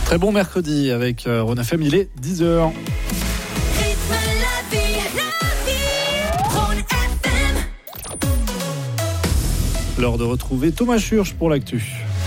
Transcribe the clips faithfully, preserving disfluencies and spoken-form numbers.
Très bon mercredi avec Rhône F M, il est dix heures. L'heure de retrouver Thomas Church pour l'actu.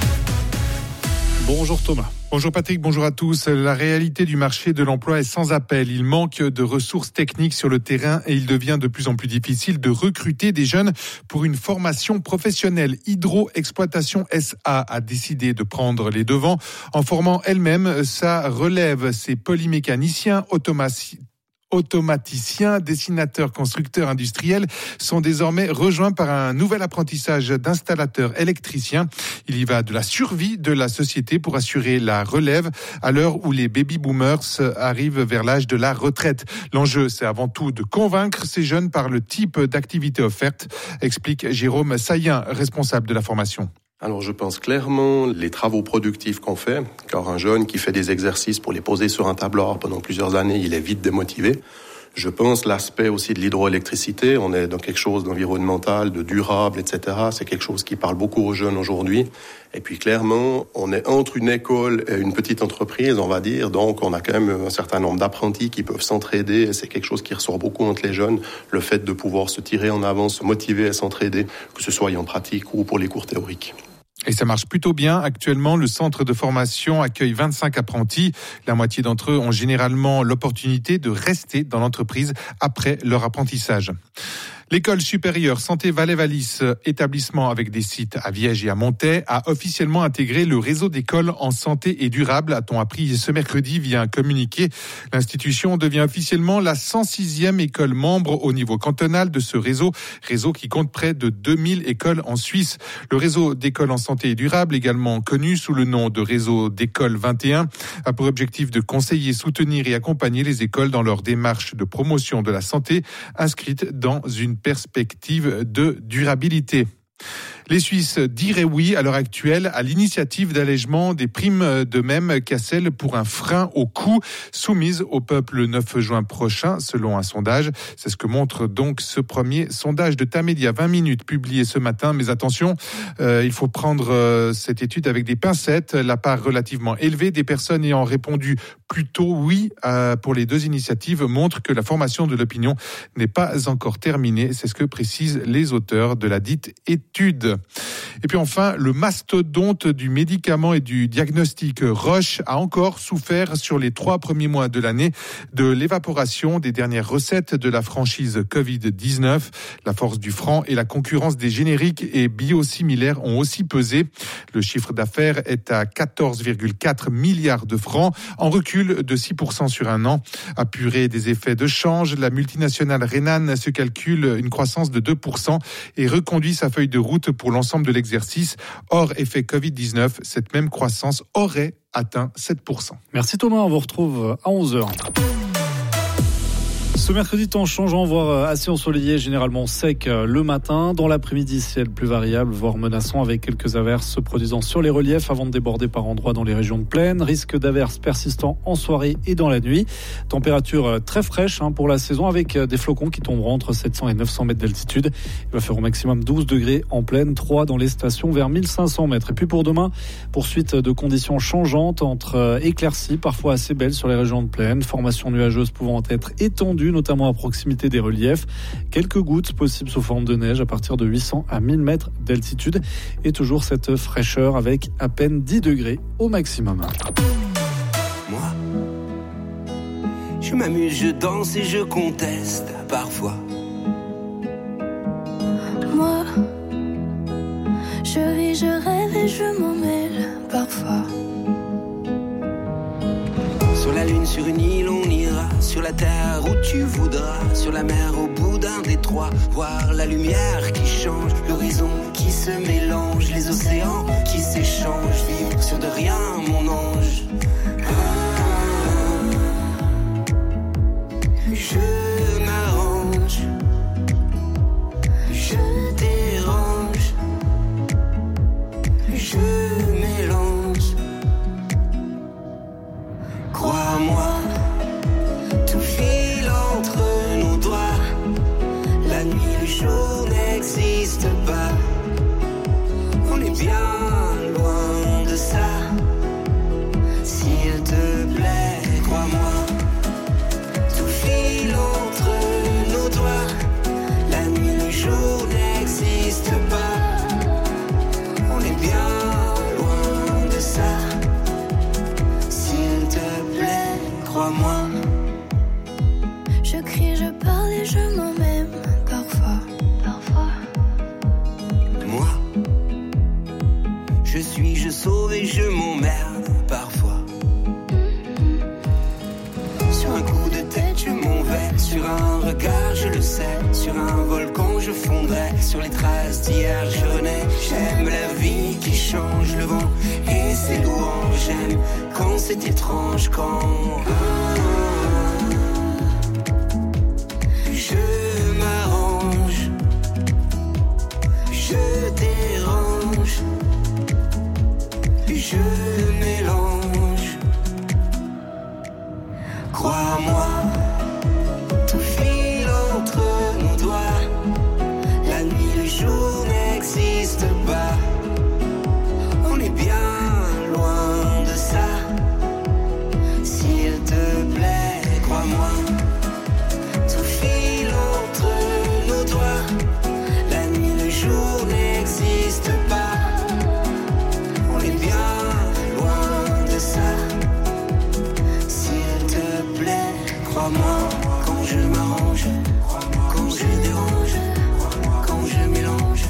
Bonjour Thomas. Bonjour Patrick, bonjour à tous. La réalité du marché de l'emploi est sans appel. Il manque de ressources techniques sur le terrain et il devient de plus en plus difficile de recruter des jeunes pour une formation professionnelle. Hydro-Exploitation S A a décidé de prendre les devants en formant elle-même sa relève. Ses polymécaniciens, automaticiens, automaticiens, dessinateurs, constructeurs industriels sont désormais rejoints par un nouvel apprentissage d'installateurs électriciens. Il y va de la survie de la société pour assurer la relève à l'heure où les baby-boomers arrivent vers l'âge de la retraite. L'enjeu, c'est avant tout de convaincre ces jeunes par le type d'activité offerte, explique Jérôme Saillen, responsable de la formation. Alors je pense clairement les travaux productifs qu'on fait, car un jeune qui fait des exercices pour les poser sur un tableur pendant plusieurs années, il est vite démotivé. Je pense l'aspect aussi de l'hydroélectricité, on est dans quelque chose d'environnemental, de durable, et cetera. C'est quelque chose qui parle beaucoup aux jeunes aujourd'hui. Et puis clairement, on est entre une école et une petite entreprise, on va dire. Donc on a quand même un certain nombre d'apprentis qui peuvent s'entraider. Et c'est quelque chose qui ressort beaucoup entre les jeunes, le fait de pouvoir se tirer en avant, se motiver à s'entraider, que ce soit en pratique ou pour les cours théoriques. Et ça marche plutôt bien. Actuellement, le centre de formation accueille vingt-cinq apprentis. La moitié d'entre eux ont généralement l'opportunité de rester dans l'entreprise après leur apprentissage. L'école supérieure Santé Valais-Valis, établissement avec des sites à Viège et à Montaix, a officiellement intégré le réseau d'écoles en santé et durable, a-t-on appris ce mercredi via un communiqué. L'institution devient officiellement la cent sixième école membre au niveau cantonal de ce réseau, réseau qui compte près de deux mille écoles en Suisse. Le réseau d'écoles en santé et durable, également connu sous le nom de réseau d'écoles vingt et un, a pour objectif de conseiller, soutenir et accompagner les écoles dans leur démarche de promotion de la santé, inscrite dans une perspective de durabilité. Les Suisses diraient oui à l'heure actuelle à l'initiative d'allègement des primes de même qu'à celle pour un frein au coût soumise au peuple le neuf juin prochain, selon un sondage. C'est ce que montre donc ce premier sondage de Tamedia vingt minutes publié ce matin. Mais attention, euh, il faut prendre euh, cette étude avec des pincettes. La part relativement élevée des personnes ayant répondu plutôt oui euh, pour les deux initiatives montre que la formation de l'opinion n'est pas encore terminée. C'est ce que précisent les auteurs de la dite étude. Et puis enfin, le mastodonte du médicament et du diagnostic Roche a encore souffert sur les trois premiers mois de l'année de l'évaporation des dernières recettes de la franchise covid dix-neuf. La force du franc et la concurrence des génériques et biosimilaires ont aussi pesé. Le chiffre d'affaires est à quatorze virgule quatre milliards de francs, en recul de six pour cent sur un an. Apuré des effets de change, la multinationale Renan se calcule une croissance de deux pour cent et reconduit sa feuille de route pour l'ensemble de l'exercice. Hors effet covid dix-neuf, cette même croissance aurait atteint sept pour cent. Merci Thomas, on vous retrouve à onze heures. Ce mercredi, temps changeant, voire assez ensoleillé, généralement sec le matin. Dans l'après-midi, ciel plus variable, voire menaçant, avec quelques averses se produisant sur les reliefs avant de déborder par endroits dans les régions de plaine. Risque d'averses persistants en soirée et dans la nuit. Température très fraîche hein, pour la saison, avec des flocons qui tomberont entre sept cents et neuf cents mètres d'altitude. Il va faire au maximum douze degrés en plaine, trois dans les stations vers mille cinq cents mètres. Et puis pour demain, poursuite de conditions changeantes entre éclaircies, parfois assez belles sur les régions de plaine, formations nuageuses pouvant être étendues, notamment à proximité des reliefs. Quelques gouttes possibles sous forme de neige à partir de huit cents à mille mètres d'altitude. Et toujours cette fraîcheur avec à peine dix degrés au maximum. Moi, je m'amuse, je danse et je conteste parfois. Moi, je vis, je rêve et je m'en mêle parfois. Sur la lune, sur une île, on ira. Sur la terre où tu voudras. Sur la mer, au bout d'un détroit. Voir la lumière qui change. L'horizon qui se mélange. Les océans qui s'échangent. Vivre sur de rien, mon ange. Ah, je m'arrange. Je dérange. Je mélange. Crois-moi, tout file entre nos doigts. La nuit, le jour n'existe je sauve et je m'emmerde parfois. Sur un coup de tête je m'en vais, sur un regard je le sais, sur un volcan je fondrai, sur les traces d'hier je renais. J'aime la vie qui change, le vent et ses louanges. J'aime quand c'est étrange, quand je m'arrange, je dérange, je mélange. Crois-moi, tout file entre nos doigts. La nuit, le jour n'existe pas. On est bien loin de ça. S'il te plaît, crois-moi, tout file entre nos doigts. La nuit, le jour n'existe pas. On est bien loin de ça. S'il te plaît, crois-moi, quand je m'arrange, quand je dérange, quand je mélange.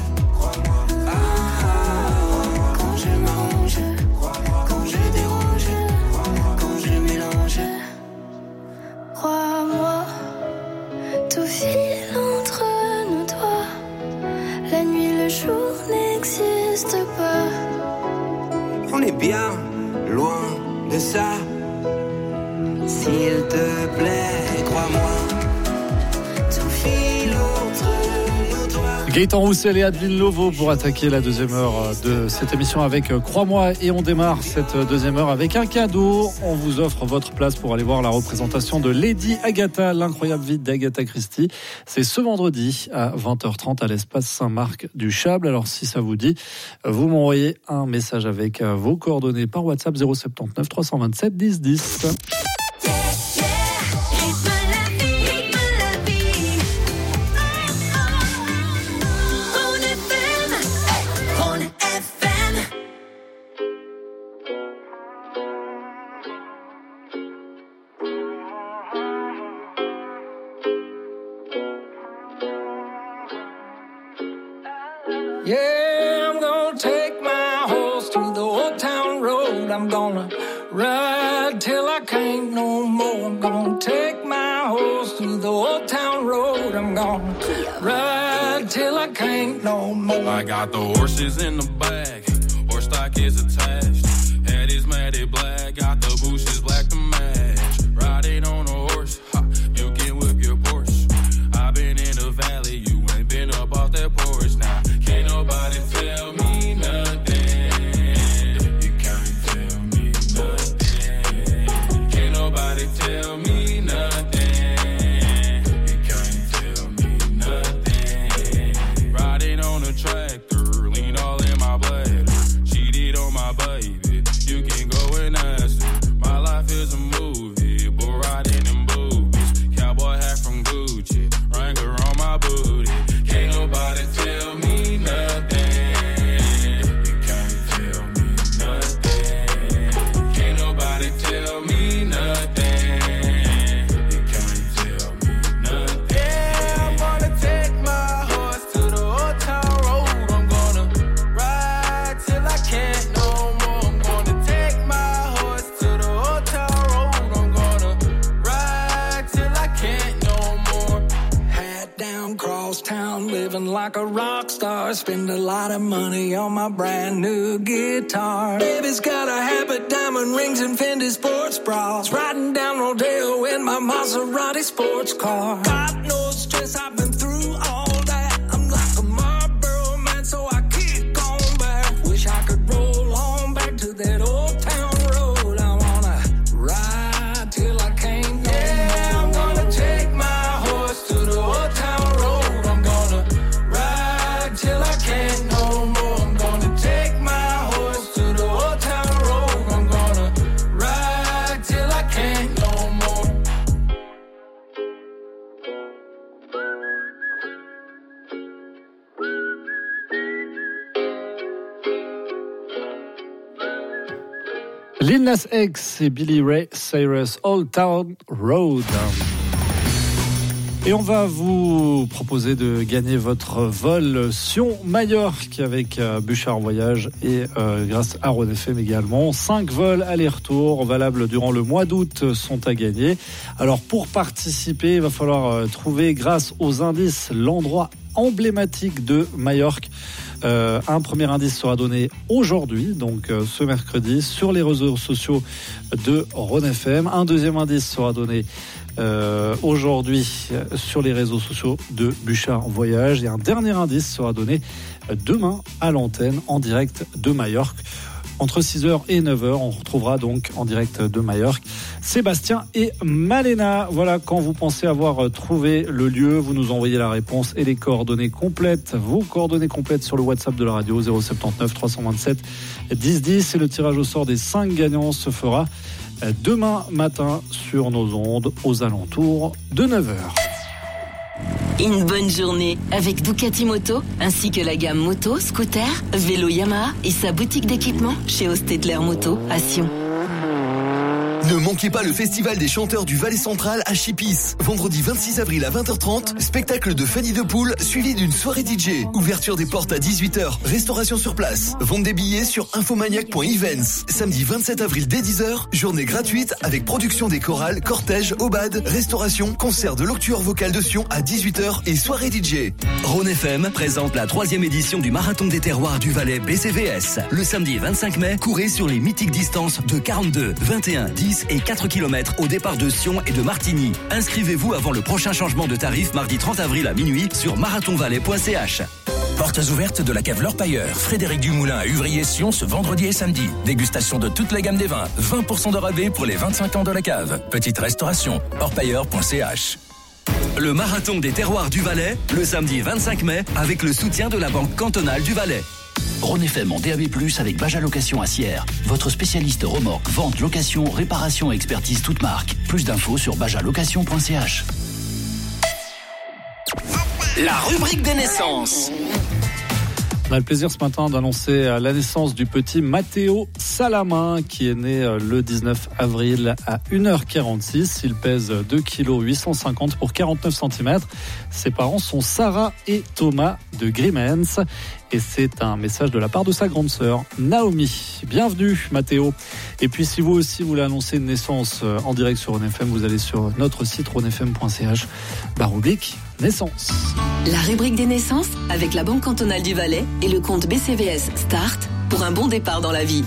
Ah, quand je m'arrange, quand je dérange, quand je mélange. Crois-moi, tout file entre nos doigts. La nuit, le jour n'existe pas. On est bien loin de ça. S'il te plaît, crois-moi, tout file entre nos doigts. Gaëtan Roussel et Adeline Lovo pour attaquer la deuxième heure de cette émission avec Crois-moi, et on démarre cette deuxième heure avec un cadeau. On vous offre votre place pour aller voir la représentation de Lady Agatha, l'incroyable vie d'Agatha Christie. C'est ce vendredi à vingt heures trente à l'espace Saint-Marc du Châble. Alors si ça vous dit, vous m'envoyez un message avec vos coordonnées par WhatsApp zéro sept neuf trois deux sept dix dix. Yeah, I'm gonna take my horse to the old town road. I'm gonna ride till I can't no more. I'm gonna take my horse to the old town road. I'm gonna ride till I can't no more. I got the horses in the back, horse stock is attached. Head is matted black, got the bushes black to match. Riding on a horse, ha, you can whip your Porsche. I've been in the valley, you ain't been up off that porch now. Can't nobody tell me nothing. You can't tell me nothing. Can't nobody tell me nothing. You can't tell me nothing. Riding on a tractor, lean all in my bladder. Cheated on my baby, you can go and ask her. My life is a movie, bull riding in boobies. Cowboy hat from Gucci, Wrangler on my booty. Can't nobody tell me nothing. You can't tell me nothing. Can't nobody tell me nothing. You can't tell me nothing. Yeah, I'm gonna take my horse to the old town road. I'm gonna ride till I can't no more. I'm gonna take my horse to the old town road. I'm gonna ride till I can't no more. Hat down, cross town, living like a rock star. Spend a lot of money on my brand new guitar. Baby's got a habit, diamond rings and Fendi sports bras. Riding down Rodeo in my Maserati sports car. Got no stress, I've been through all that. I'm like a Marlboro man, so I kick on back. Wish I could roll on back to that old town road. I wanna ride till I can't no Yeah, I'm gonna take my horse to the old town road. I'm gonna ride till I can't no more. I'm gonna take my horse to the old town road. I'm gonna ride till I can't no more. Lil Nas X et Billy Ray Cyrus, Old Town Road. Et on va vous proposer de gagner votre vol Sion-Majorque avec euh, Bouchard Voyage et euh, grâce à Rhône F M également. Cinq vols aller-retour valables durant le mois d'août sont à gagner. Alors pour participer, il va falloir euh, trouver grâce aux indices l'endroit emblématique de Majorque. Euh, un premier indice sera donné aujourd'hui, donc euh, ce mercredi, sur les réseaux sociaux de Rhône F M. Un deuxième indice sera donné Euh, aujourd'hui euh, sur les réseaux sociaux de Bouchard Voyage, et un dernier indice sera donné euh, demain à l'antenne en direct de Majorque. Entre six heures et neuf heures, on retrouvera donc en direct de Majorque Sébastien et Malena. Voilà, quand vous pensez avoir trouvé le lieu, vous nous envoyez la réponse et les coordonnées complètes, vos coordonnées complètes sur le WhatsApp de la radio zéro sept neuf trois cent vingt-sept dix dix, et le tirage au sort des cinq gagnants se fera demain matin sur nos ondes aux alentours de neuf heures. Une bonne journée avec Ducati Moto, ainsi que la gamme moto, scooter, vélo Yamaha et sa boutique d'équipement chez Ostetler Moto à Sion. Ne manquez pas le festival des chanteurs du Valais central à Chipis. Vendredi vingt-six avril à vingt heures trente, spectacle de Fanny de Poule suivi d'une soirée D J. Ouverture des portes à dix-huit heures, restauration sur place. Vente des billets sur infomaniac point events. Samedi vingt-sept avril dès dix heures, journée gratuite avec production des chorales, cortège, aubade, restauration, concert de l'Octueur vocal de Sion à dix-huit heures et soirée D J. Rhône F M présente la troisième édition du Marathon des terroirs du Valais B C V S. Le samedi vingt-cinq mai, courez sur les mythiques distances de quarante-deux, vingt et un, dix et quatre kilomètres au départ de Sion et de Martigny. Inscrivez-vous avant le prochain changement de tarif mardi trente avril à minuit sur marathon valais point c h. Portes ouvertes de la cave L'Orpailleur. Frédéric Dumoulin à Uvrier-Sion ce vendredi et samedi. Dégustation de toute la gamme des vins. vingt pour cent de rabais pour les vingt-cinq ans de la cave. Petite restauration. orpailleur point c h. Le Marathon des terroirs du Valais, le samedi vingt-cinq mai, avec le soutien de la Banque cantonale du Valais. Rhône F M en D A B plus, avec Baja Location à Sierre. Votre spécialiste remorque, vente, location, réparation et expertise toute marque. Plus d'infos sur baja location point c h. La rubrique des naissances. On a le plaisir ce matin d'annoncer la naissance du petit Matteo Salamin, qui est né le dix-neuf avril à une heure quarante-six. Il pèse deux virgule huit cent cinquante kilos pour quarante-neuf centimètres. Ses parents sont Sarah et Thomas de Grimens. Et c'est un message de la part de sa grande sœur, Naomi. Bienvenue, Matteo. Et puis, si vous aussi voulez annoncer une naissance en direct sur Rhône F M, vous allez sur notre site rhône f m point c h, barre oblique, naissance. La rubrique des naissances avec la Banque cantonale du Valais et le compte B C V S Start pour un bon départ dans la vie.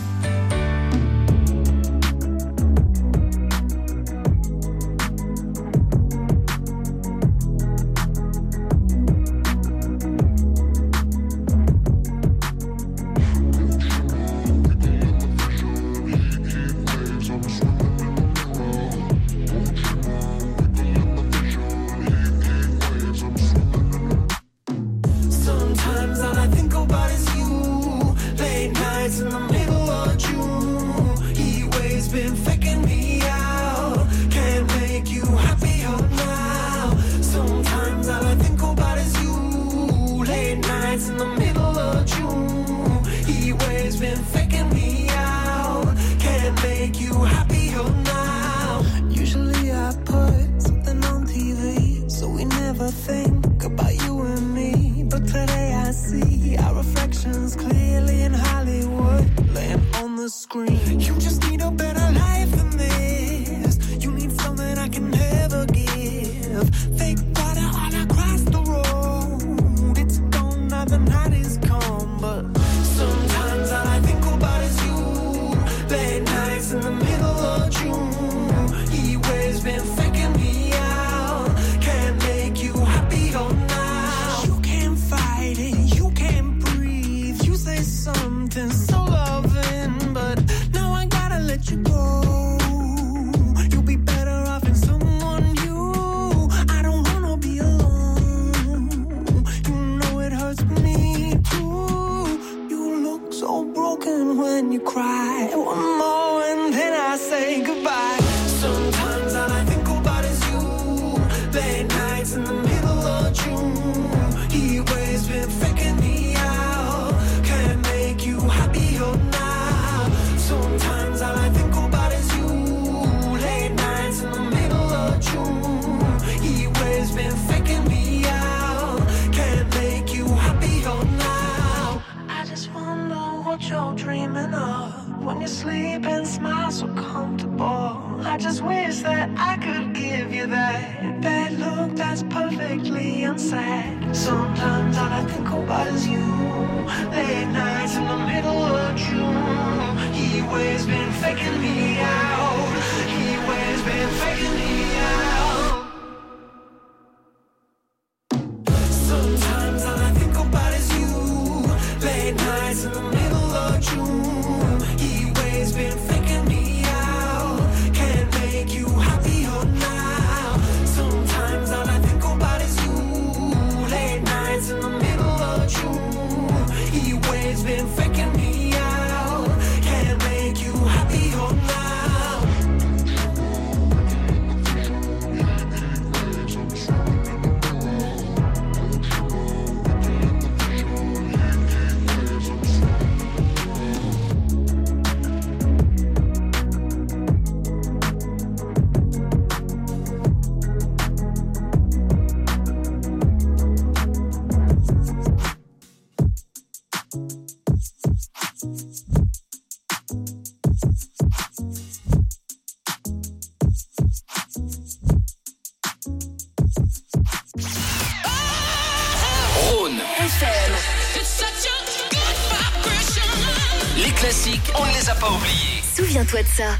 Been dreaming of? When you sleep and smile so comfortable, I just wish that I could give you that that look that's perfectly unsaid. Sometimes all I think about is you. Late nights in the middle of June. He always been faking me out. He always been faking me out. Sometimes all I think about is you. Late nights in the middle of June. He always been faking me out. Can't make you happier now. Sometimes all I think about is you. Late nights in the middle of June. He always been faking me out. Can't make you happier now. Les classiques, on ne les a pas oubliés. Souviens-toi de ça.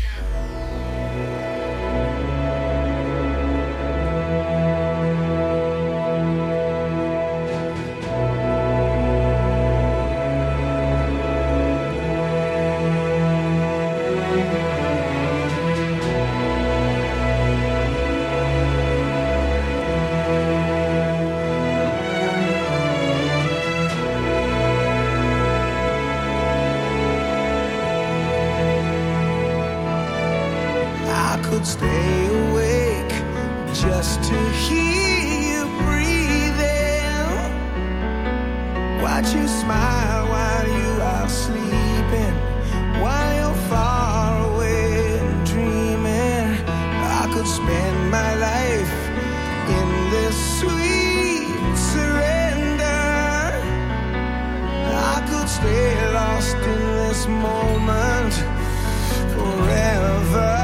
Stay awake just to hear you breathing. Watch you smile while you are sleeping, while you're far away and dreaming. I could spend my life in this sweet surrender. I could stay lost in this moment forever.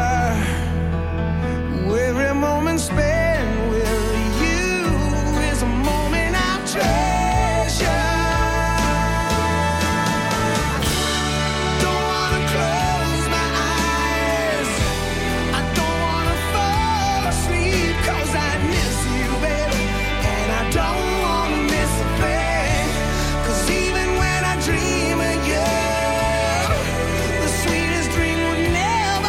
Every moment spent with you is a moment I've treasured. Don't wanna close my eyes, I don't wanna fall asleep, 'cause I miss you, baby, and I don't wanna miss a thing. 'Cause even when I dream of you, the sweetest dream would never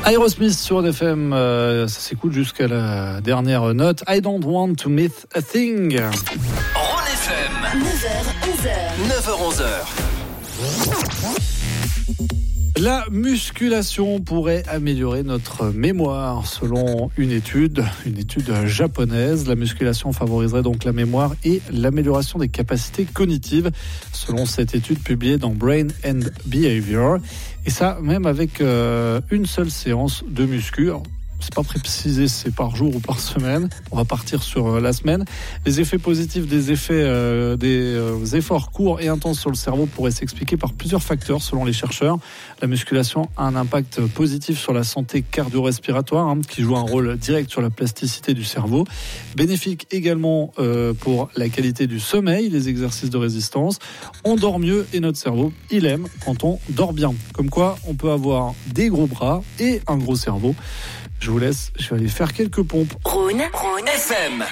Aerosmith sur F M, euh, ça s'écoute jusqu'à la dernière note. I don't want to miss a thing. Rhône F M. neuf heures, onze heures. neuf heures, onze heures. La musculation pourrait améliorer notre mémoire. Selon une étude, une étude japonaise, la musculation favoriserait donc la mémoire et l'amélioration des capacités cognitives, selon cette étude publiée dans Brain and Behavior. Et ça, même avec euh, une seule séance de muscu. Alors, c'est pas précisé si c'est par jour ou par semaine. On va partir sur la semaine. Les effets positifs des effets euh, des euh, efforts courts et intenses sur le cerveau pourraient s'expliquer par plusieurs facteurs selon les chercheurs. La musculation a un impact positif sur la santé cardio-respiratoire, hein, qui joue un rôle direct sur la plasticité du cerveau. Bénéfique également euh, pour la qualité du sommeil, les exercices de résistance. On dort mieux et notre cerveau, il aime quand on dort bien. Comme quoi, on peut avoir des gros bras et un gros cerveau. Je vous laisse, je vais aller faire quelques pompes. Rhône, Rhône F M.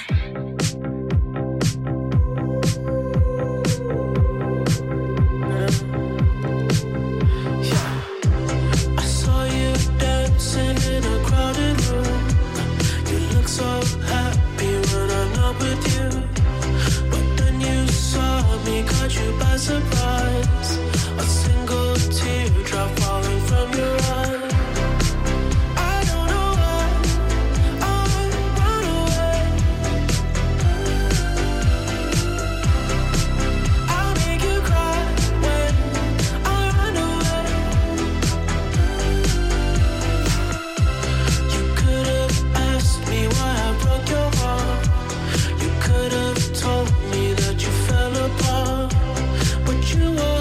You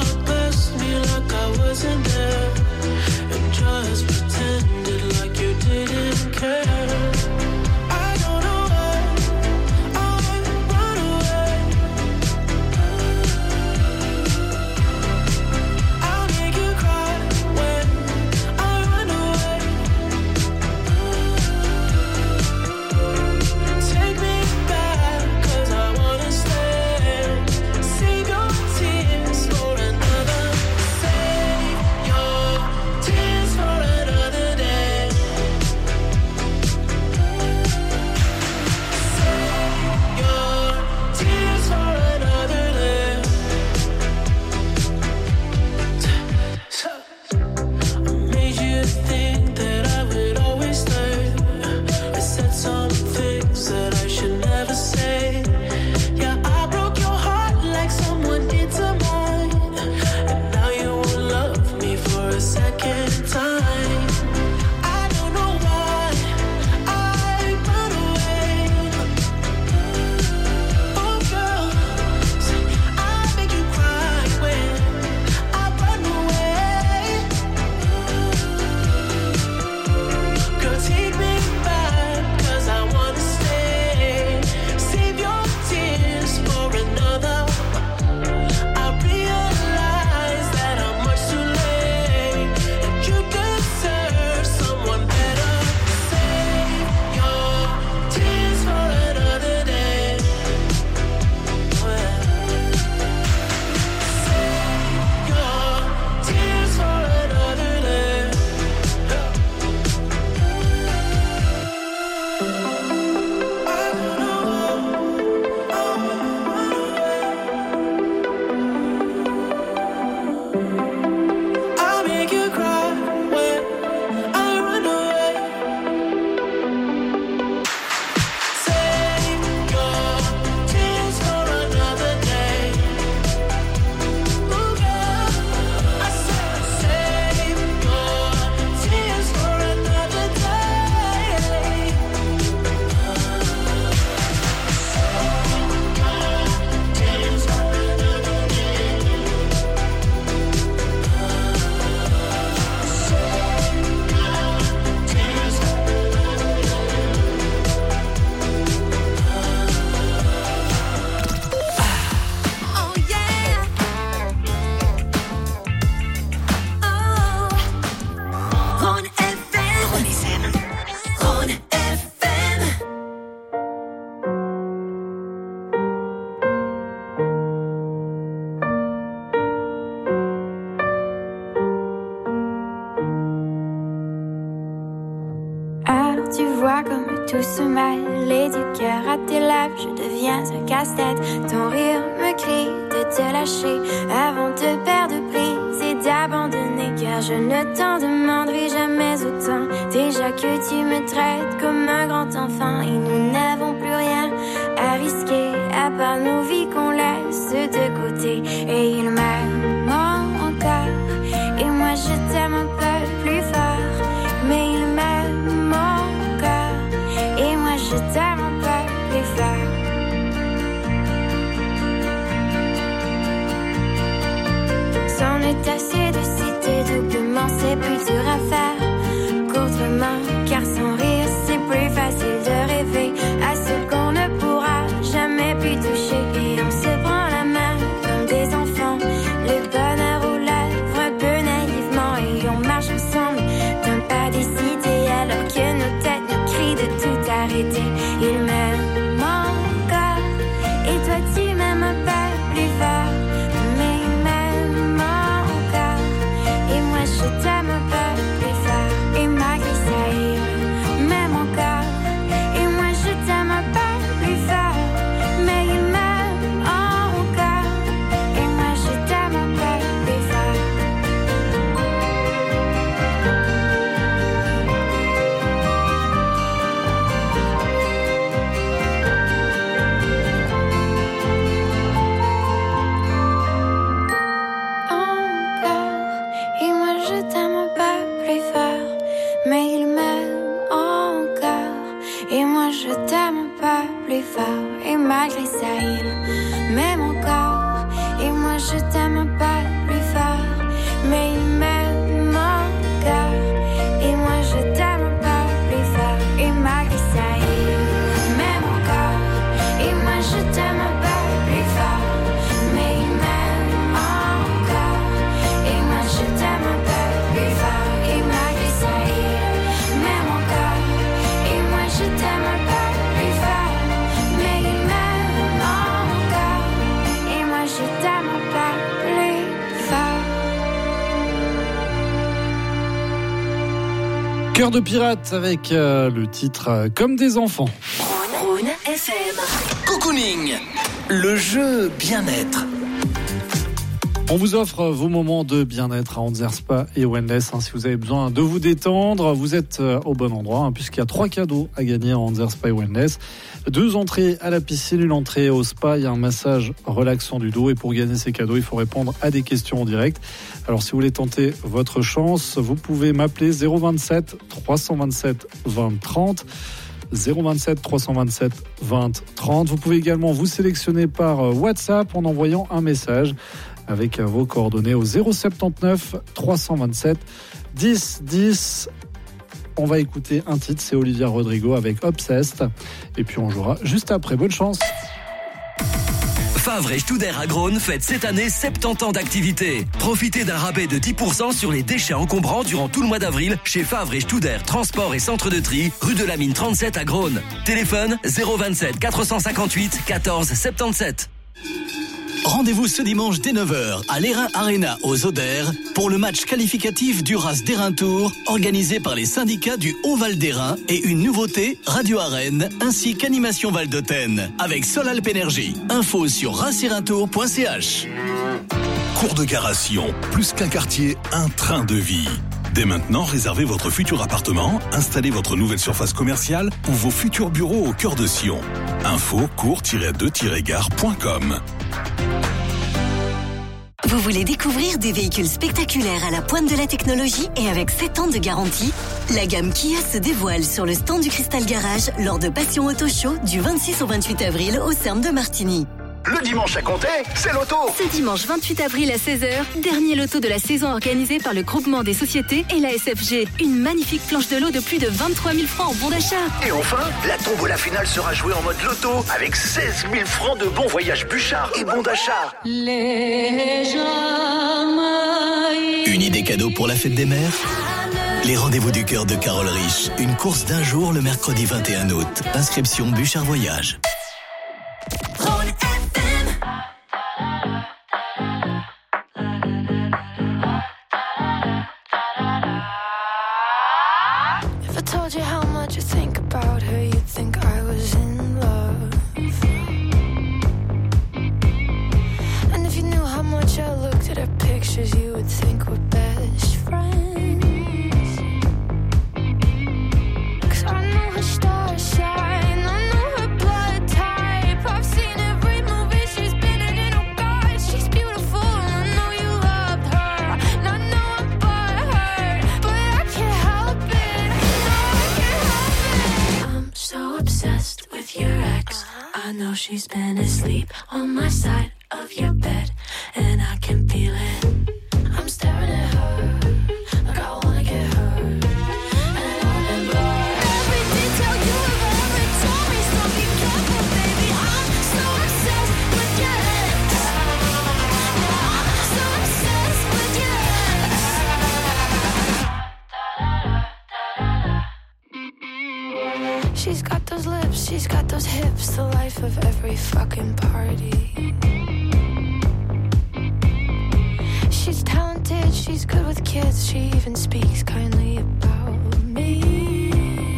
vois comme tout se mêle et du cœur à tes lèvres, je deviens un casse-tête. Ton rire me crie de te lâcher avant de perdre prise et d'abandonner, car je ne t'en demanderai jamais autant. Déjà que tu me traites comme un grand enfant et nous n'avons plus rien à risquer à part nos vies qu'on laisse de côté. Et il m'aime encore et moi je t'aime un peu plus fort, mais il m'aime encore et moi je t'aime un peu plus fort. C'en est assez de citer doublement, c'est plus dur à faire qu'autrement, car sans rire c'est plus facile de rêver à ce qu'on ne pourra jamais plus toucher. Et on se prend la main comme des enfants, le bonheur aux lèvres un peu naïvement, et on marche ensemble d'un pas décidé alors que nos têtes nous crient de tout arrêter. Il m'aime encore et toi tu m'aimes un peu plus fort, mais il m'aime encore et moi je t'aime un peu plus fort. Et malgré ça il m'aime encore et moi je t'aime un peu plus fort, mais il m'aime encore et moi je t'aime un peu plus fort. Et moi je t'aime un peu plus fort, mais il m'aime encore et moi je t'aime un peu plus fort. Et malgré ça il m'aime encore et moi je t'aime un peu plus fort, mais il m'aime encore et moi je t'aime un peu plus fort. Et malgré ça il m'aime encore et moi je t'aime un peu plus fort, mais il m'aime encore et moi je t'aime un peu plus fort. Et malgré ça il m'aime encore et moi je t'aime un peu plus fort, mais il m'aime encore et moi je t'aime un peu plus fort. Cœur de pirate avec euh, le titre euh, Comme des enfants. Rhône F M. Cocooning, le jeu bien-être. On vous offre vos moments de bien-être à Anzer Spa et Wellness. Hein, si vous avez besoin de vous détendre, vous êtes au bon endroit, hein, puisqu'il y a trois cadeaux à gagner à Anzer Spa et Wellness. Deux entrées à la piscine, une entrée au spa. Il y a un massage relaxant du dos. Et pour gagner ces cadeaux, il faut répondre à des questions en direct. Alors, si vous voulez tenter votre chance, vous pouvez m'appeler zéro vingt-sept trois cent vingt-sept vingt trente. zéro vingt-sept trois cent vingt-sept vingt trente. Vous pouvez également vous sélectionner par WhatsApp en envoyant un message avec vos coordonnées au zéro soixante-neuf trois cent vingt-sept dix dix. On va écouter un titre, c'est Olivia Rodrigo avec Obsessed. Et puis on jouera juste après. Bonne chance. Favre et Studer à Grosne fête cette année soixante-dix ans d'activité. Profitez d'un rabais de dix pour cent sur les déchets encombrants durant tout le mois d'avril chez Favre et Studer Transport et Centre de Tri, rue de la Mine trente-sept à Grosne. Téléphone zéro vingt-sept quatre cent cinquante-huit quatorze soixante-dix-sept. Rendez-vous ce dimanche dès neuf heures à l'Airain Arena aux Odères pour le match qualificatif du Ras d'Airain Tour organisé par les syndicats du Haut-Val d'Airain et une nouveauté, Radio Arène ainsi qu'animation Val d'Autène avec Sol Alp Énergie. Info sur raseraintour point c h. Cours de Garation, plus qu'un quartier, un train de vie. Dès maintenant, réservez votre futur appartement, installez votre nouvelle surface commerciale ou vos futurs bureaux au cœur de Sion. Info cours tiret deux tiret gare point com. Vous voulez découvrir des véhicules spectaculaires à la pointe de la technologie et avec sept ans de garantie? La gamme Kia se dévoile sur le stand du Cristal Garage lors de Passion Auto Show du vingt-six au vingt-huit avril au C E R M de Martigny. Le dimanche à compter, c'est l'auto. Ce dimanche vingt-huit avril à seize heures, dernier loto de la saison organisé par le groupement des sociétés et la S F G. Une magnifique planche de lot de plus de vingt-trois mille francs en bon d'achat. Et enfin, la tombola finale sera jouée en mode loto avec seize mille francs de bons voyages Bouchard et bon d'achat. Une idée cadeau pour la fête des mères? Les rendez-vous du cœur de Carole Riche. Une course d'un jour le mercredi vingt et un août. Inscription Bouchard Voyage. If I told you how much you think about pictures, you would think we're best friends. 'Cause I know her stars shine, I know her blood type. I've seen every movie she's been in, and oh God, she's beautiful. And I know you loved her, and I know I'm butthurt, but I can't help it. No, I can't help it. I'm so obsessed with your ex. I know she's been asleep on my side of your bed, and I can feel it. I'm staring at her like I wanna get her, and I remember every detail you have ever told me. So be careful, baby. I'm so obsessed with your ex. Yeah, I'm so obsessed with your ex. She's got those lips, she's got those hips, the life of every fucking party. She's talented, she's good with kids, she even speaks kindly about me.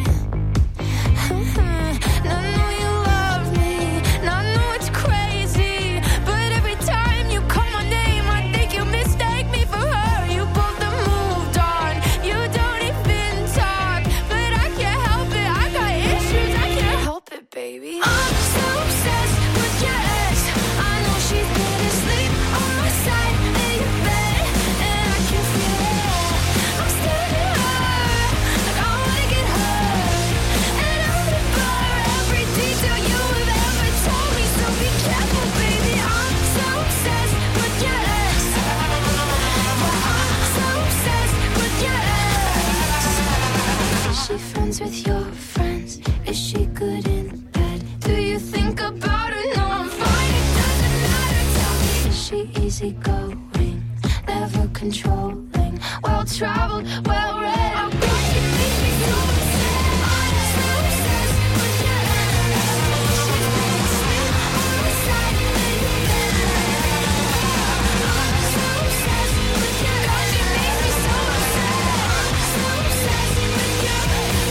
And I know you love me, and I know it's crazy, but every time you call my name, I think you mistake me for her. You both have moved on, you don't even talk, but I can't help it, I got issues, I can't help it, baby. I'm so obsessed with your ex. I know she's been asleep on my side of your bed, and I can feel it. I'm staring at her like I wanna get her, and I remember every detail you have ever told me. So be careful, baby. I'm so obsessed with your ex. Yeah, I'm so obsessed with your ex. Is she friends with your friends? Is she good in bed? Do you think about her? No, I'm fine, it doesn't matter. Tell me, is she easygoing, never controlling, well-traveled, well-read? Oh God, she makes me so upset. I'm so obsessed with your ex. She's been asleep on my side of your bed. I'm so obsessed with your ex. God, she makes me so upset. I'm so obsessed with your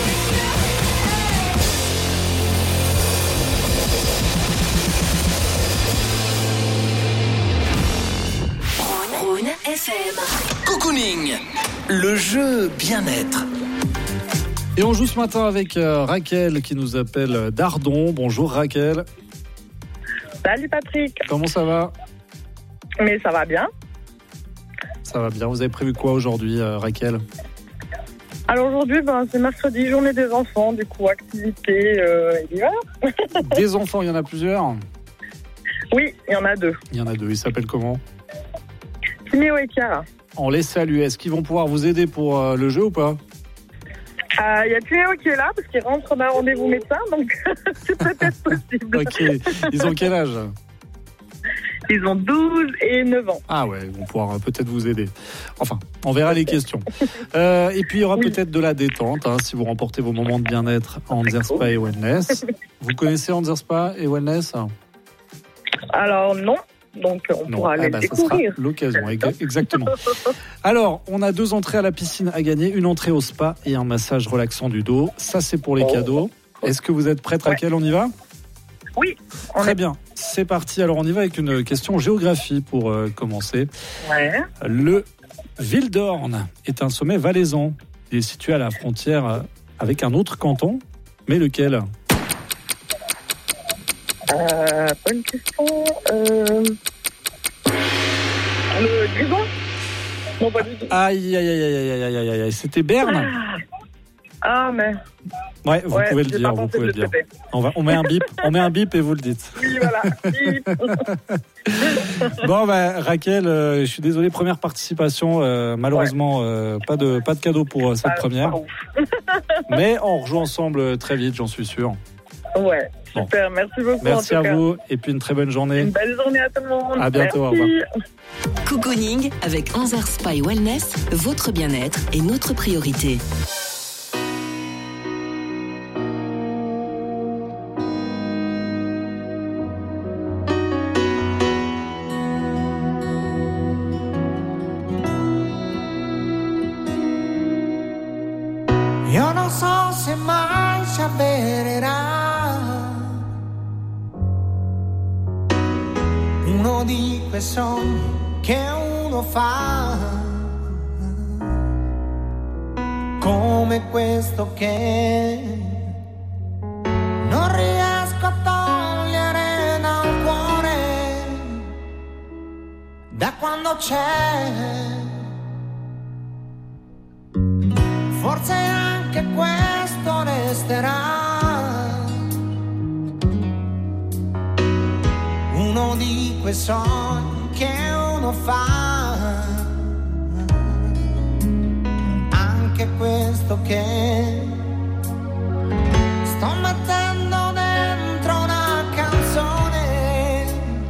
Rhône F M. Cocooning, le jeu bien-être. Et on joue ce matin avec euh, Raquel qui nous appelle d'Ardon. Bonjour Raquel. Salut Patrick. Comment ça va? Mais ça va bien. Ça va bien. Vous avez prévu quoi aujourd'hui, euh, Raquel? Alors aujourd'hui, ben, c'est mercredi, journée des enfants, du coup, activité euh, et d'hiver. Des enfants, il y en a plusieurs? Oui, il y en a deux. Il y en a deux. Ils s'appellent comment? Timéo et Chiara. On les salue. Est-ce qu'ils vont pouvoir vous aider pour euh, le jeu ou pas? Il euh, y a Timéo qui est là parce qu'il rentre d'un rendez-vous médecin, donc c'est peut-être possible. Ok. Ils ont quel âge? Ils ont douze et neuf ans. Ah ouais, ils vont pouvoir euh, peut-être vous aider. Enfin, on verra les questions. Euh, et puis il y aura oui. peut-être de la détente hein, si vous remportez vos moments de bien-être à Anzer Spa et Wellness. Vous connaissez Anzer Spa et Wellness? Alors non. Donc on non. pourra ah les bah, découvrir. Ça sera l'occasion, exactement. Alors, on a deux entrées à la piscine à gagner, une entrée au spa et un massage relaxant du dos. Ça, c'est pour les oh. cadeaux. Est-ce que vous êtes prête, Raquel? On y va? Oui. Très est... bien, c'est parti. Alors, on y va avec une question géographie pour euh, commencer. Ouais. Le Vildorn est un sommet valaisan. Il est situé à la frontière avec un autre canton, mais lequel? Euh, bonne question. Euh... Le Grison? Non, pas du tout. Aïe, aïe, aïe, aïe, aïe, aïe, aïe, aïe. C'était Berne? Ah, mais... Ouais, vous ouais, pouvez le dire, vous pouvez le dire. On, va, on met un bip, on met un bip et vous le dites. Oui, voilà. Bon, bah, Raquel, euh, je suis désolé, première participation. Euh, malheureusement, ouais. euh, pas de pas de cadeau pour euh, cette ah, première. Mais on rejoue ensemble très vite, j'en suis sûr. Ouais, super. Bon. Merci beaucoup. Merci en à tout vous cas. et puis une très bonne journée. Une belle journée à tout le monde. À bientôt. Merci. Au revoir. Cocooning avec Anzer Spa et Wellness, votre bien-être est notre priorité. Io non so se mai ci avvererà uno di quei sogni che uno uno fa, come questo che non riesco a togliere dal cuore da quando c'è. Forse anche questo resterà uno di quei sogni che uno fa, anche questo che sto mettendo dentro una canzone,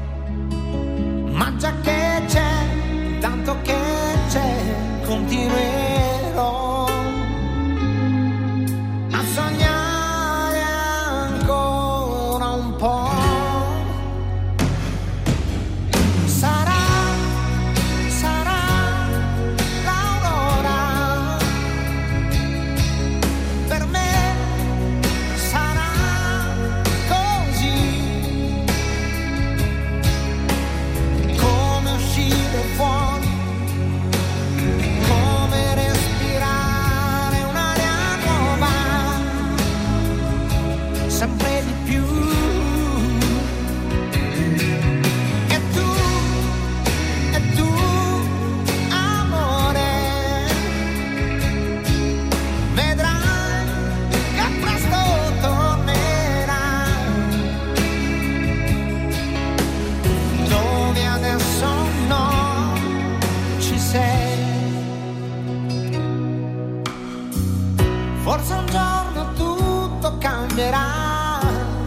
ma già che c'è, tanto che c'è, continuerò a sognare ancora un po'. Sarà, sarà l'aurora, per me sarà così, come uscire fuori, come respirare un'aria nuova, sempre di più. E tu, e tu, amore, vedrai che presto tornerai, dove adesso no ci sei. Forse un giorno tutto cambierà,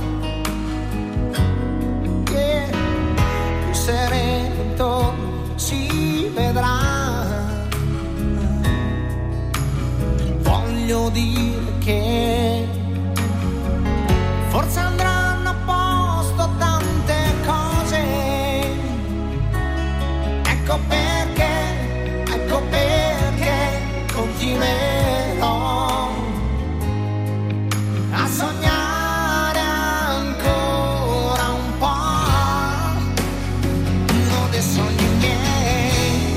yeah. Più sereno intorno si vedrà. Voglio dire che forse andranno a posto tante cose. Ecco perché, ecco perché continuerò a sognare ancora un po', uno dei sogni miei,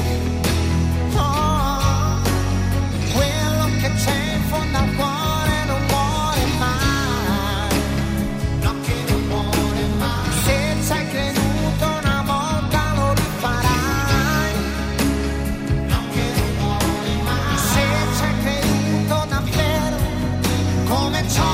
oh, quello che c'è in fondo al cuore non muore mai, no che non muore mai. Se ci hai creduto una volta lo rifarai, no che non muore mai. Se ci hai creduto davvero come ciò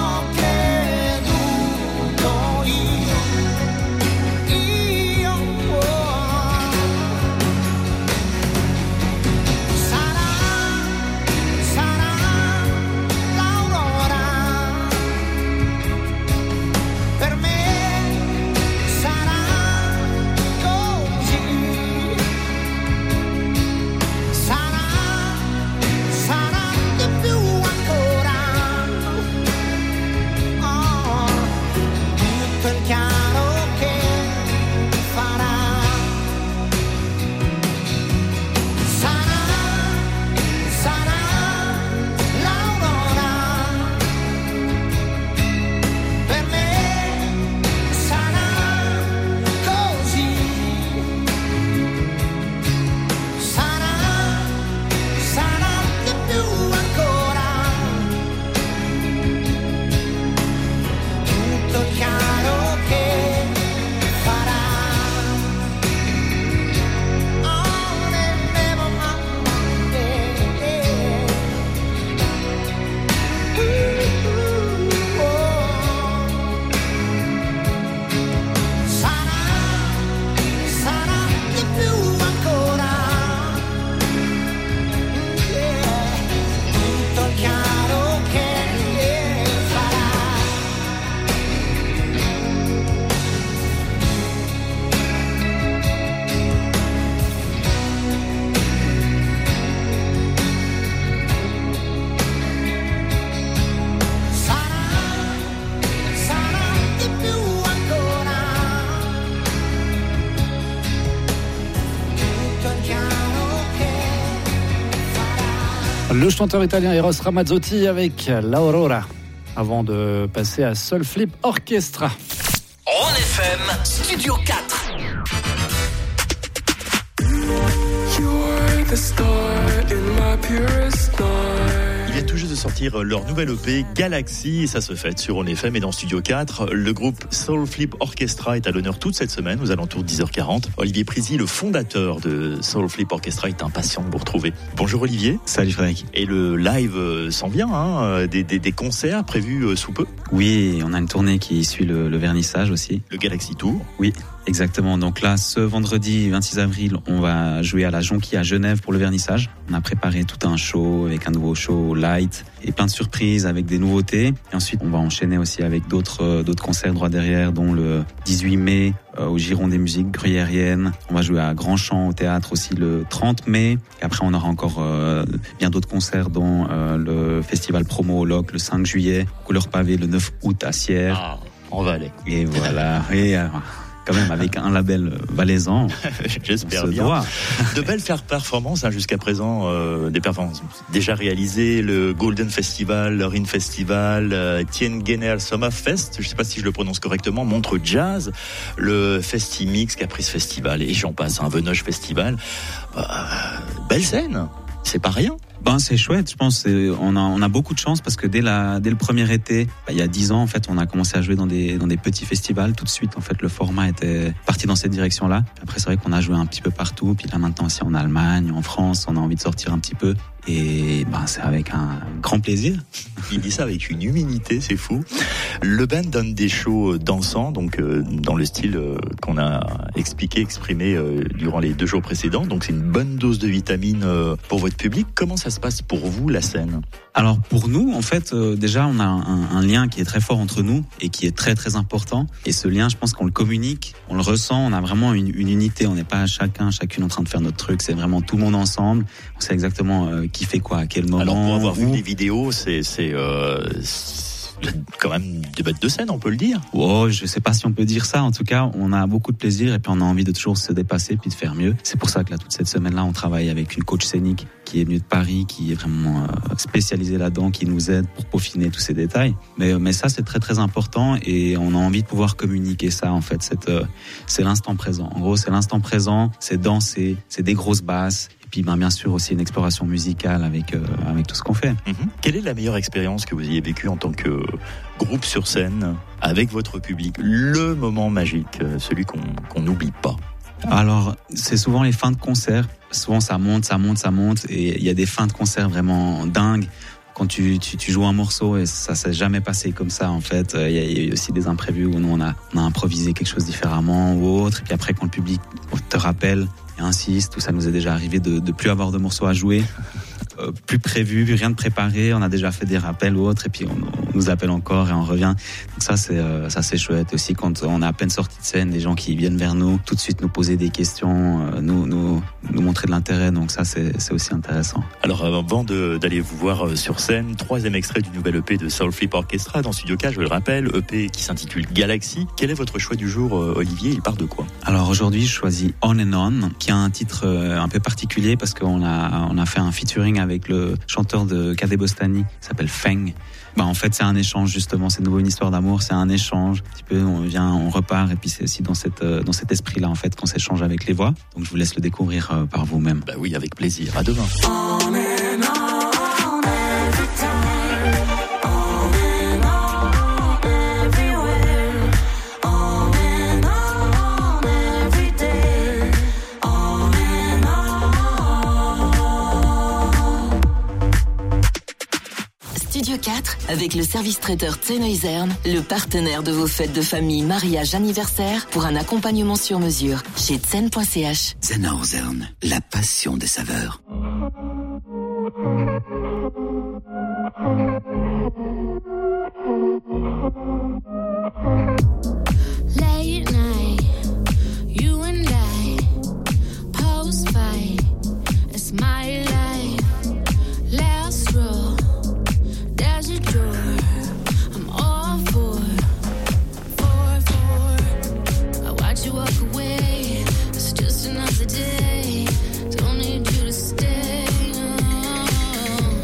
Le chanteur italien Eros Ramazzotti avec l'Aurora, avant de passer à Soul Flip Orchestra. On F M, Studio quatre. a star in my purest night. Ils viennent tout juste de sortir leur nouvelle E P Galaxy et ça se fête sur On F M et dans Studio quatre. Le groupe Soul Flip Orchestra est à l'honneur toute cette semaine aux alentours de dix heures quarante. Olivier Prizy, le fondateur de Soul Flip Orchestra, est impatient de vous retrouver. Bonjour Olivier. Salut Frédéric. Et le live s'en vient, hein, des, des, des concerts prévus sous peu. Oui, on a une tournée qui suit le, le vernissage aussi. Le Galaxy Tour. Oui. Exactement. Donc là, ce vendredi vingt-six avril, on va jouer à la Jonquille à Genève pour le vernissage. On a préparé tout un show avec un nouveau show light et plein de surprises avec des nouveautés. Et ensuite, on va enchaîner aussi avec d'autres euh, d'autres concerts droit derrière, dont le dix-huit mai euh, au Giron des musiques gruyériennes. On va jouer à Grandchamp au théâtre aussi le trente mai. Et après, on aura encore euh, bien d'autres concerts, dont euh, le festival promo au Loc le cinq juillet, Couleur Pavé le neuf août à Sierre. Ah, on va aller. Et voilà. Et euh, quand même avec un label valaisan. J'espère bien. Doit. De belles performances hein, jusqu'à présent, euh, des performances déjà réalisées, le Golden Festival, le Rin Festival, euh, Tiengener Sommerfest, je ne sais pas si je le prononce correctement, Montreux Jazz, le Festimix, Caprice Festival et j'en passe, un Venoge Festival. Euh, belle scène, c'est pas rien. Ben c'est chouette, je pense. C'est, on a on a beaucoup de chance parce que dès la dès le premier été, ben, il y a dix ans en fait, on a commencé à jouer dans des dans des petits festivals. Tout de suite en fait, le format était parti dans cette direction-là. Après c'est vrai qu'on a joué un petit peu partout. Puis là maintenant aussi en Allemagne, en France, on a envie de sortir un petit peu. Et ben c'est avec un grand plaisir. Il dit ça avec une humilité, c'est fou. Le band donne des shows dansants, donc euh, dans le style euh, qu'on a expliqué, exprimé euh, durant les deux jours précédents. Donc c'est une bonne dose de vitamines euh, pour votre public. Comment ça se passe pour vous la scène ? Alors pour nous, en fait, euh, déjà on a un, un lien qui est très fort entre nous et qui est très très important. Et ce lien, je pense qu'on le communique, on le ressent. On a vraiment une, une unité. On n'est pas chacun, chacune en train de faire notre truc. C'est vraiment tout le monde ensemble. On sait exactement euh, qui fait quoi à quel moment. Alors pour avoir où... vu les vidéos, c'est c'est, euh, c'est quand même des bêtes de scène, on peut le dire. Oh, je sais pas si on peut dire ça. En tout cas, on a beaucoup de plaisir et puis on a envie de toujours se dépasser puis de faire mieux. C'est pour ça que là, toute cette semaine-là, on travaille avec une coach scénique qui est venue de Paris, qui est vraiment euh, spécialisée là-dedans, qui nous aide pour peaufiner tous ces détails. Mais mais ça, c'est très très important et on a envie de pouvoir communiquer ça. En fait, c'est euh, c'est l'instant présent. En gros, c'est l'instant présent. C'est danser, c'est des grosses basses. Et puis ben, bien sûr aussi une exploration musicale avec, euh, avec tout ce qu'on fait. Mmh. Quelle est la meilleure expérience que vous ayez vécue en tant que groupe sur scène avec votre public ? Le moment magique, celui qu'on qu'on n'oublie pas. Alors c'est souvent les fins de concert. Souvent ça monte, ça monte, ça monte et il y a des fins de concert vraiment dingues. Quand tu, tu, tu joues un morceau et ça s'est jamais passé comme ça en fait, il y a, il y a aussi des imprévus où nous on a, on a improvisé quelque chose différemment ou autre. Et puis après quand le public te rappelle et insiste, tout ça nous est déjà arrivé de, de plus avoir de morceaux à jouer, euh, plus prévu, rien de préparé. On a déjà fait des rappels ou autre et puis on, on nous appelle encore et on revient. Donc ça c'est euh, ça c'est chouette aussi quand on a à peine sorti de scène, les gens qui viennent vers nous tout de suite nous poser des questions, euh, nous nous nous montrer de l'intérêt. Donc ça c'est c'est aussi intéressant. Alors avant de, d'aller vous voir sur scène, troisième extrait du nouvel E P de Soul Flip Orchestra dans Studio quatre, je le rappelle, E P qui s'intitule Galaxy. Quel est votre choix du jour, Olivier ? Il part de quoi ? Alors aujourd'hui je choisis On and On, qui a un titre un peu particulier parce qu'on a on a fait un featuring avec le chanteur de Cadet Bostani, qui s'appelle Feng. Bah en fait c'est un échange justement, c'est de nouveau une histoire d'amour, c'est un échange. Un petit peu on vient, on repart et puis c'est aussi dans cette dans cet esprit-là en fait qu'on s'échange avec les voix. Donc je vous laisse le découvrir euh, par vous-même. Bah oui, avec plaisir. À demain. Studio quatre, avec le service traiteur Zenoisern, le partenaire de vos fêtes de famille, mariage, anniversaire, pour un accompagnement sur mesure chez zen point c h. Zenoisern, la passion des saveurs. Late night, you and I, post fight, it's my life, last row. There's a door, I'm all for, for, for. I watch you walk away, it's just another day. Don't need you to stay. Oh.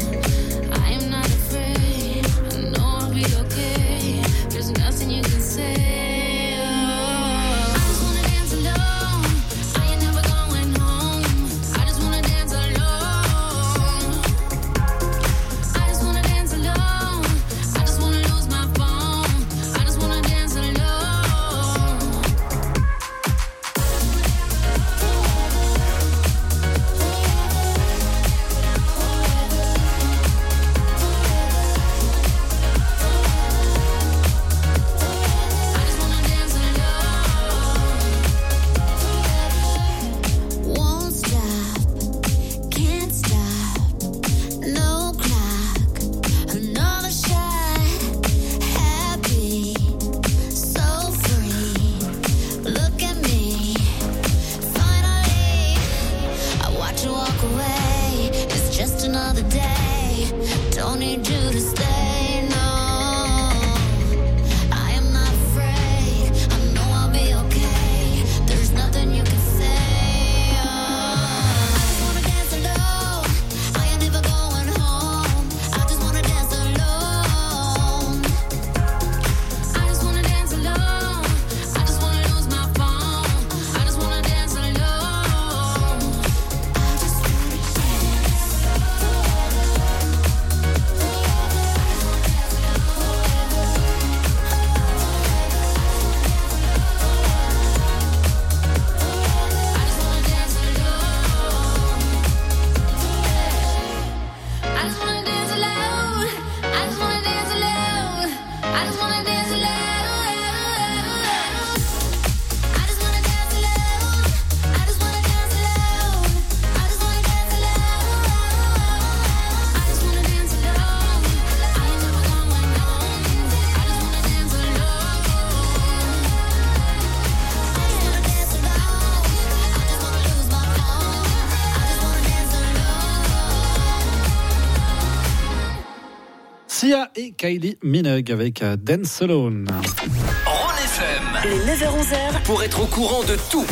Sia et Kylie Minogue avec Dance Alone. Rhône F M. Les neuf heures onze heures. Pour être au courant de tout.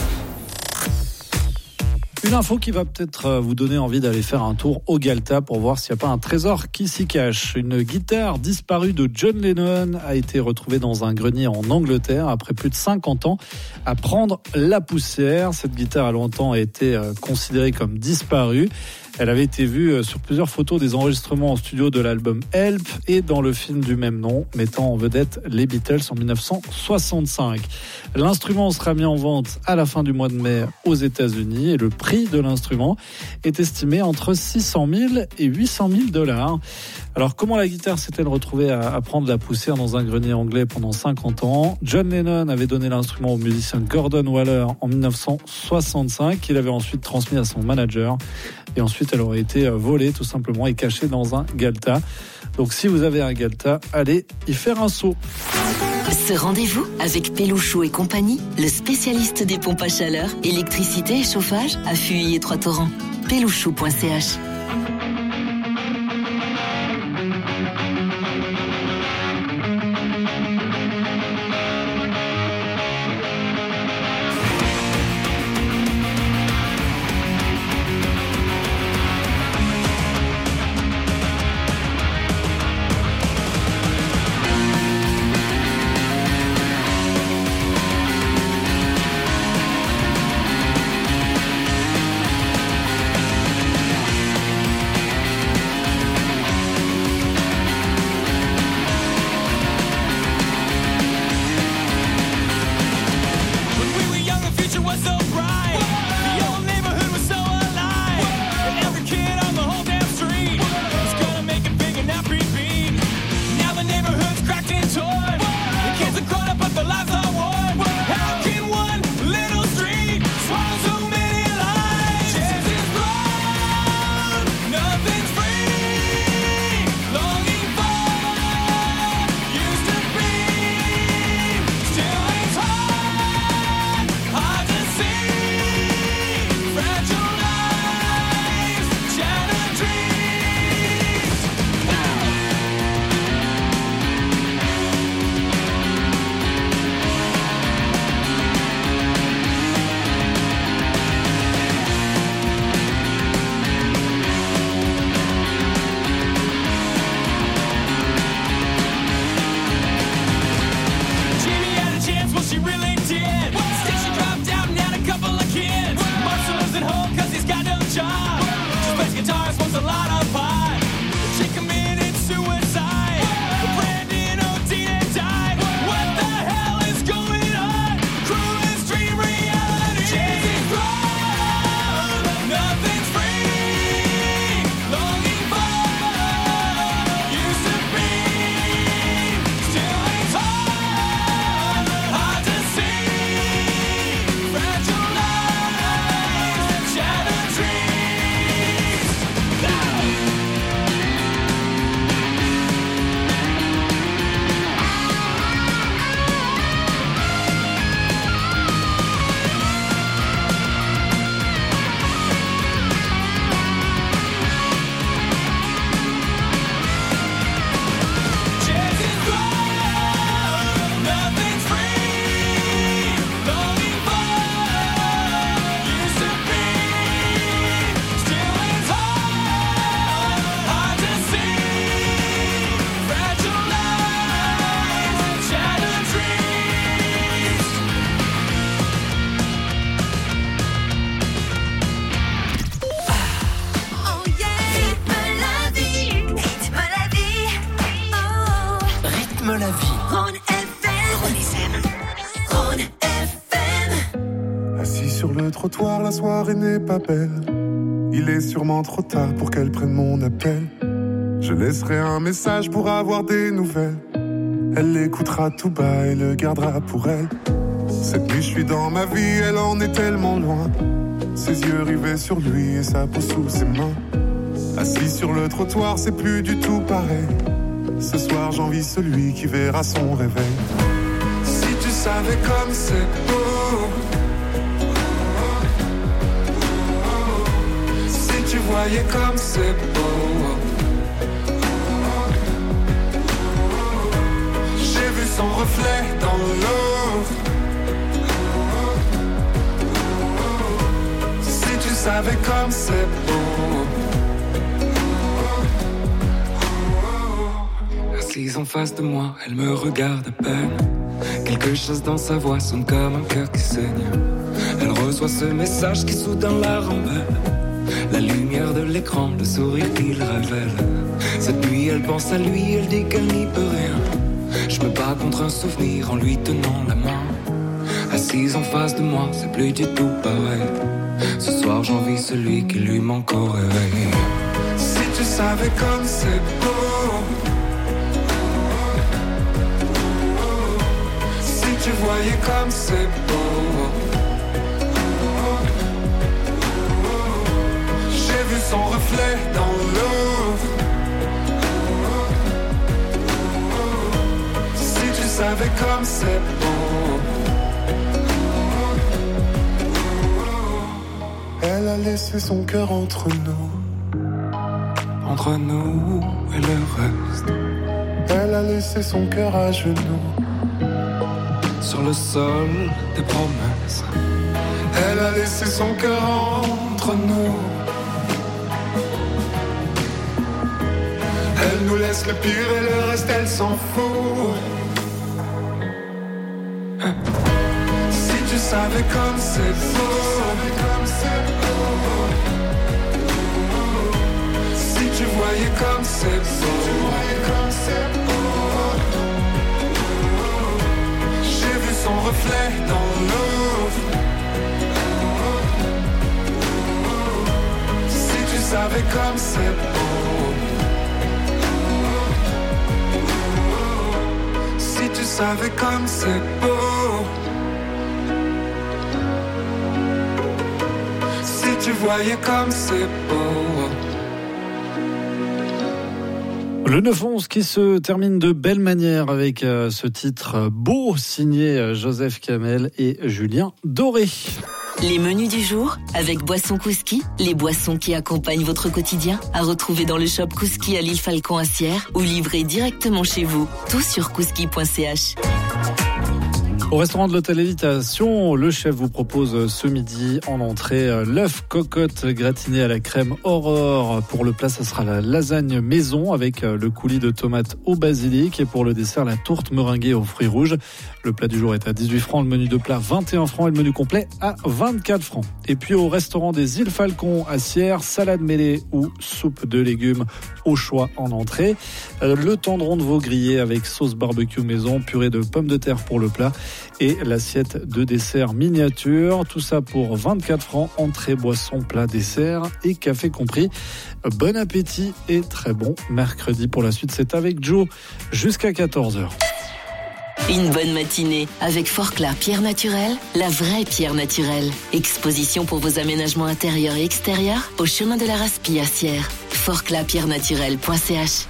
Une info qui va peut-être vous donner envie d'aller faire un tour au Galta pour voir s'il n'y a pas un trésor qui s'y cache. Une guitare disparue de John Lennon a été retrouvée dans un grenier en Angleterre après plus de cinquante ans à prendre la poussière. Cette guitare a longtemps été considérée comme disparue. Elle avait été vue sur plusieurs photos des enregistrements en studio de l'album Help et dans le film du même nom, mettant en vedette les Beatles en dix-neuf cent soixante-cinq. L'instrument sera mis en vente à la fin du mois de mai aux États-Unis et le prix de l'instrument est estimé entre six cent mille et huit cent mille dollars. Alors, comment la guitare s'est-elle retrouvée à, à prendre la poussière dans un grenier anglais pendant cinquante ans ? John Lennon avait donné l'instrument au musicien Gordon Waller en dix-neuf cent soixante-cinq, qu'il avait ensuite transmis à son manager. Et ensuite, elle aurait été volée tout simplement et cachée dans un Galta. Donc, si vous avez un Galta, allez y faire un saut. Ce rendez-vous avec Pelouchou et compagnie, le spécialiste des pompes à chaleur, électricité et chauffage à Fuy et Trois-Torrents. pelouchou point c h. Trottoir, la soirée n'est pas belle. Il est sûrement trop tard pour qu'elle prenne mon appel. Je laisserai un message pour avoir des nouvelles. Elle l'écoutera tout bas et le gardera pour elle. Cette nuit je suis dans ma vie, elle en est tellement loin. Ses yeux rivés sur lui et sa peau sous ses mains. Assis sur le trottoir, c'est plus du tout pareil. Ce soir j'envie celui qui verra son réveil. Si tu savais comme c'est beau. Tu voyais comme c'est beau. son reflet dans l'eau. Si tu savais comme c'est beau. Assise en face de moi, elle me regarde à peine. Quelque chose dans sa voix sonne comme un cœur qui saigne. Elle reçoit ce message qui soudain la rembelle. La lumière de l'écran, le sourire qu'il révèle. Cette nuit elle pense à lui, elle dit qu'elle n'y peut rien. Je me bats contre un souvenir en lui tenant la main. Assise en face de moi, c'est plus du tout pareil. Ce soir j'envie celui qui lui manque au réveil. Si tu savais comme c'est beau. Si tu voyais comme c'est beau. J'ai vu son reflet dans l'eau. Si tu savais comme c'est beau. Elle a laissé son cœur entre nous. Entre nous et le reste. Elle a laissé son cœur à genoux. Sur le sol des promesses. Elle a laissé son cœur entre nous. Elle nous laisse le pire et le reste elle s'en fout. Si tu savais comme c'est beau. Si tu voyais comme c'est beau. J'ai vu son reflet dans l'eau. Si tu savais comme c'est beau. Si tu savais comme c'est beau. Si tu voyais comme c'est beau. Le neuf onze qui se termine de belle manière avec euh, ce titre beau signé euh, Joseph Kamel et Julien Doré. Les menus du jour avec Boissons Kouski, les boissons qui accompagnent votre quotidien, à retrouver dans le shop Kouski à l'île Falcon à Sierre ou livré directement chez vous. Tout sur kouski point c h. Au restaurant de l'hôtel Lévitation, le chef vous propose ce midi en entrée l'œuf cocotte gratiné à la crème Aurore. Pour le plat, ça sera la lasagne maison avec le coulis de tomates au basilic. Et pour le dessert, la tourte meringuée aux fruits rouges. Le plat du jour est à dix-huit francs, le menu de plat vingt et un francs et le menu complet à vingt-quatre francs. Et puis au restaurant des îles Falcon à Sierre, salade mêlée ou soupe de légumes au choix en entrée. Le tendron de veau grillé avec sauce barbecue maison, purée de pommes de terre pour le plat et l'assiette de dessert miniature. Tout ça pour vingt-quatre francs, entrée, boisson, plat, dessert et café compris. Bon appétit et très bon mercredi. Pour la suite, c'est avec Joe jusqu'à quatorze heures. Une bonne matinée avec Forclaz Pierre Naturelle, la vraie pierre naturelle. Exposition pour vos aménagements intérieurs et extérieurs au chemin de la Raspie à Sierre. forclaz pierre naturelle point c h.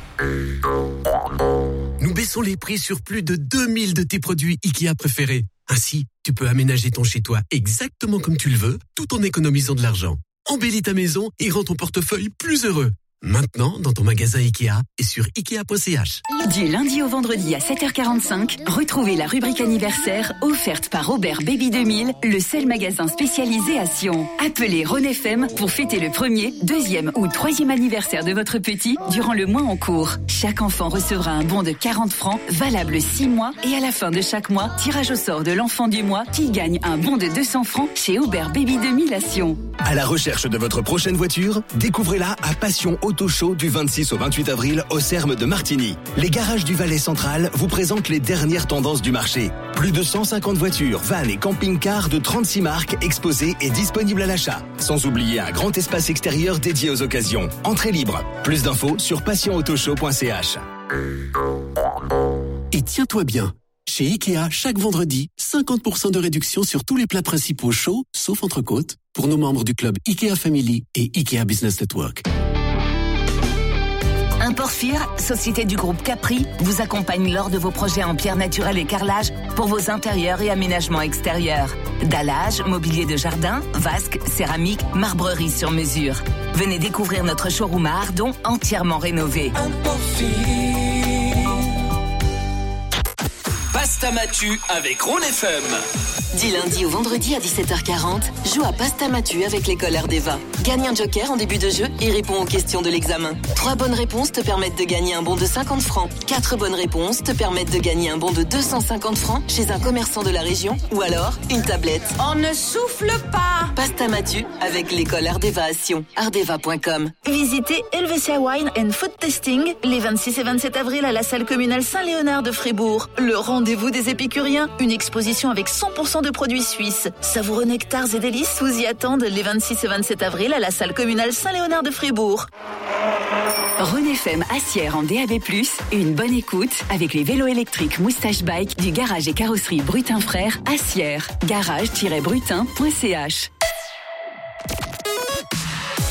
Nous baissons les prix sur plus de deux mille de tes produits Ikea préférés. Ainsi, tu peux aménager ton chez-toi exactement comme tu le veux, tout en économisant de l'argent. Embellis ta maison et rends ton portefeuille plus heureux. Maintenant, dans ton magasin Ikea et sur ikea point c h. Du lundi au vendredi à sept heures quarante-cinq, retrouvez la rubrique anniversaire offerte par Aubert Baby deux mille, le seul magasin spécialisé à Sion. Appelez Rhône F M pour fêter le premier, deuxième ou troisième anniversaire de votre petit durant le mois en cours. Chaque enfant recevra un bon de quarante francs, valable six mois, et à la fin de chaque mois, tirage au sort de l'enfant du mois qui gagne un bon de deux cents francs chez Aubert Baby deux mille à Sion. À la recherche de votre prochaine voiture, découvrez-la à Passion Auto Show du vingt-six au vingt-huit avril au Serme de Martigny. Les garages du Valais Central vous présentent les dernières tendances du marché. Plus de cent cinquante voitures, vannes et camping-cars de trente-six marques exposées et disponibles à l'achat. Sans oublier un grand espace extérieur dédié aux occasions. Entrée libre. Plus d'infos sur passion auto show point c h. Et tiens-toi bien, chez Ikea, chaque vendredi, cinquante pour cent de réduction sur tous les plats principaux chauds, sauf entrecôte, pour nos membres du club Ikea Family et Ikea Business Network. Imporfir, société du groupe Capri, vous accompagne lors de vos projets en pierre naturelle et carrelage pour vos intérieurs et aménagements extérieurs. Dallage, mobilier de jardin, vasque, céramique, marbrerie sur mesure. Venez découvrir notre showroom à Ardon, entièrement rénové. Pastamatu avec Rhône F M. Du lundi au vendredi à dix-sept heures quarante, joue à Pastamatu avec l'école Ardeva. Gagne un joker en début de jeu et réponds aux questions de l'examen. Trois bonnes réponses te permettent de gagner un bon de cinquante francs. Quatre bonnes réponses te permettent de gagner un bon de deux cent cinquante francs chez un commerçant de la région ou alors une tablette. On ne souffle pas. Pastamatu avec l'école Ardeva à Sion. ardeva point com. Visitez Helvetia Wine and Food Tasting les vingt-six et vingt-sept avril à la salle communale Saint-Léonard de Fribourg. Le rendez-vous des épicuriens, une exposition avec cent pour cent de produits suisses. Savoureux nectars et délices vous y attendent les vingt-six et vingt-sept avril à la salle communale Saint-Léonard de Fribourg. Rhône F M Assières en D A B plus, une bonne écoute avec les vélos électriques Moustache Bike du garage et carrosserie Brutin Frères Assières. garage tiret brutin point c h.